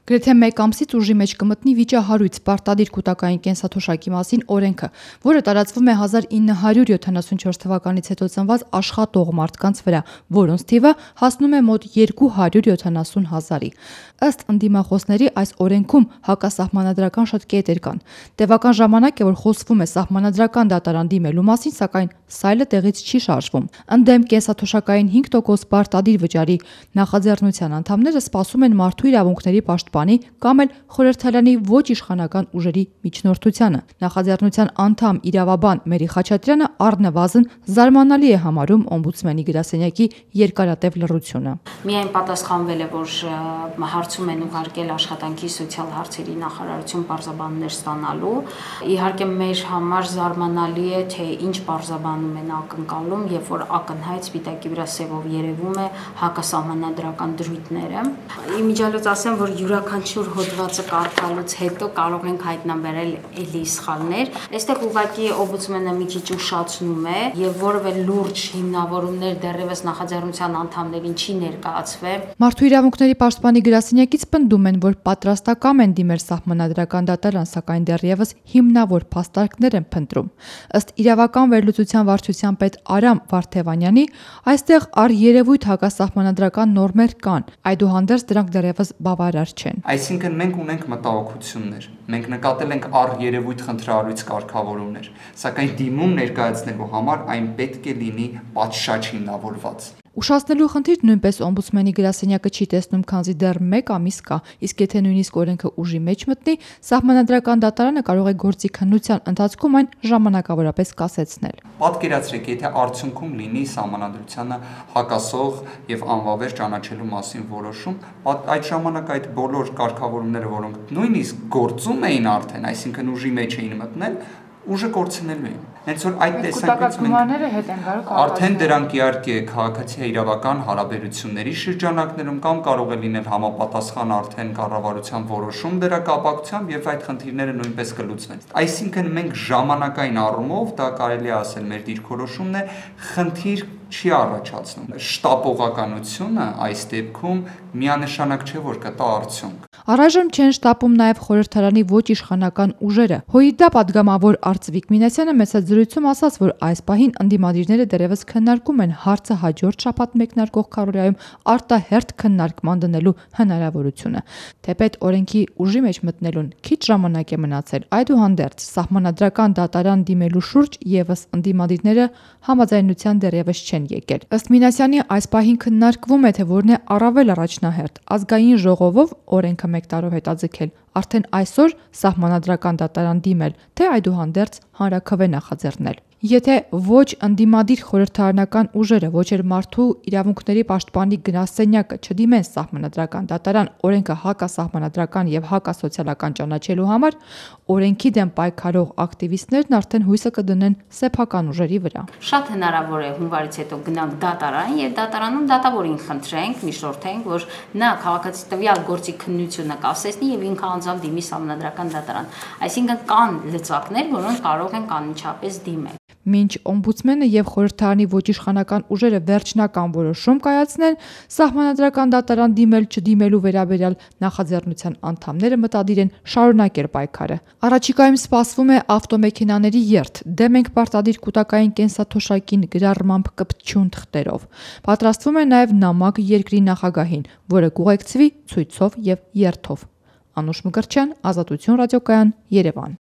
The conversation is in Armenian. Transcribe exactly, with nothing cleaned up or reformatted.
Գրեթե մեկ ամսից ուժի մեջ կմտնի վիճահարույց պարտադիր կուտակային կենսաթոշակի մասին օրենքը, որը տարածվում է հազար ինը հարյուր յոթանասունչորս թվականից հետո ծնված աշխատող մարդկանց վրա, որոնց թիվը հասնում է մոտ երկու հարյուր յոթանասուն հազարի։ Ըստ ընդդիմախոսների, այս օրենքում հակասահմանադրական շատ կետեր կան։ Տևական ժամանակ է, որ խոսվում է սահմանադրական դատարան դիմելու մասին, սակայն սայլը տեղից չի շարժվում։ Ընդդեմ կենսաթոշակային հինգ տոկոս պարտադիր վճարի նախաձեռնության անդամները սպասում են մարդու իրավունքների պաշտպանի կամ էլ խորհրդարանի ոչ իշխանական ուժերի միջնորդությանը։ Նախաձեռնության անդամ իրավաբան Մերի Խաչատրյանը առնվազն զարմանալի է համարում օմբուդսմենի գրասենյակի երկարատև լռությունը։ Միայն պատասխանվել է, որ հարցում են ուղարկել աշխատանքի սոցիալ հարցերի նախարարություն պարզաբաններ ստանալու։ Իհարկե մեր համար զարմանալի է, թե ինչ պարզաբանում են ակնկալում, երբ որ ակնհայտ սպիտակի վրա սևով երևում է հակասահմանադրական դրույթները։ Իմիջիալոց ասեմ, որ յուրաքանչյուր հոդվածը կարդալուց հետո կարող ենք հայտնաբերել էլի սխալներ։ Այստեղ ուղղակի օմբուդսմենը մի քիչ ուշացնում է եւ որևէ լուրջ հիմնավորումներ դեռևս նախաձեռնության անդամներին չի ներկայացվել։ Մարդու իրավունքների պաշտպանի գրասենյակից պնդում են, որ պատրաստական են դիմել սահմանադրական դատարան, սակայն դեռևս հիմնավոր փաստարկներ են փնտրում։ Ըստ իրավական վերլուծության վարչության պետ Արամ Վարդևանյանի, այստեղ առերևույթ հակասահմանադրական նորմեր կան, այդուհանդերձ դրանք դեռևս բավարար չեն։ Այսինքն մենք ունենք մտահոգություններ, մենք նկատել ենք առերևույթ խնդրահարույց կարգավորումներ, սակայն դիմում ներկայացնելու համար այն պետք է լինի պատշաճ հիմնավորված։ Ուշացնելու խնդիր նույնպես օմբուդսմենի գրասենյակը չի տեսնում, քանզի դեռ մեկ ամիս կա, իսկ եթե նույնիսկ օրենքը ուժի մեջ մտնի, սահմանադրական դատարանը կարող է գործի քննության ընթացքում այն ժամանակավորապես կասեցնել։ Պատկերացրեք, եթե արդյունքում լինի սահմանադրությանը հակասող եւ անվավեր ճանաչելու մասին որոշում, այդ ժամանակ այդ բոլոր կարգավորումները, որոնք նույնիսկ գործում էին արդեն, այսինքն ուժի մեջ էին մտնել, ուժը կորցնելու են։ Հենց որ այդ տեսանկյունից մենք արդեն դրանք իհարկե քաղաքացի իրավական հարաբերությունների շրջանակներում կամ կարող է լինել համապատասխան արդեն կառավարության որոշում դրա կապակցությամբ եւ այդ խնդիրները նույնպես կլուծվեն։ Այսինքն մենք ժամանակային առումով դա կարելի է ասել մեր դիրքորոշումն է, խնդիր չի առաջացնում։ Շտապողականությունը այս դեպքում միանշանակ չէ, որ կտա արդյունք։ Առայժմ չեն շտապում նաև խորհրդարանի ոչ իշխանական ուժերը։ ՀՅԴ պատգամավոր Արծվիկ Մինասյանը մեծազրույցում ասաց, որ այս պահին ընդդիմադիրները դեռևս քննարկում են հարցը հաջորդ շաբաթ մեկնարկող քարոզայում արտահերթ քննարկման դնելու հնարավորությունը։ Թեպետ օրենքի ուժի մեջ մտնելուն քիչ ժամանակ է մնացել, այդուհանդերձ սահմանադրական դատարան դիմելու շուրջ եւս ընդդիմադիրները համաձայնության դեռևս չեն եկել։ Ըստ Մինասյանի, այս պահին քննարկվում է, թե որն է առավել առաջնահերթ՝ ազգային ժողովով օրենքը մեկ տարով հետաձգել, արդեն այսօր սահմանադրական դատարան դիմել, թե այդուհանդերձ հանրաքվե նախաձեռնել։ Եթե ոչ ընդդիմադիր խորհրդարանական ուժերը, ոչ էլ մարդու իրավունքների պաշտպանի գրասենյակը չդիմեն սահմանադրական դատարան օրենքը հակասահմանադրական եւ հակասոցիալական ճանաչելու համար, օրենքի դեմ պայքարող ակտիվիստներն արդեն հույսը կդնեն սեփական ուժերի վրա։ Շատ հնարավոր է հունվարից հետո գնանք դատարան եւ դատարանում դատավորին խնդրենք, միշտորթենք, որ նա քաղաքացի տվյալ գործի քննությունը կասեցնի եւ ինքը անձամբ դիմի սահմանադրական դատարան։ Այսինքն կան լծակներ, որոնք կարող են անմիջապես դիմել։ Մինչ օմբուդսմենը եւ խորհրդարանի ոչ իշխանական ուժերը վերջնական որոշում կայացնեն, սահմանադրական դատարան դիմել չդիմելու վերաբերյալ նախաձեռնության անդամները մտադիր են շարունակել պայքարը։ Առաջիկայում սպասվում է ավտոմեքենաների երթ, դեմ ենք պարտադիր կուտակային կենսաթոշակին գրառմամբ կպչուն թղթերով։ Պատրաստվում է նաեւ նամակ երկրի նախագահին, որը կուղեկցվի ցույցով եւ երթով։ Անուշ Մկրտչյան, Ազատություն ռադիոկայան, Երևան։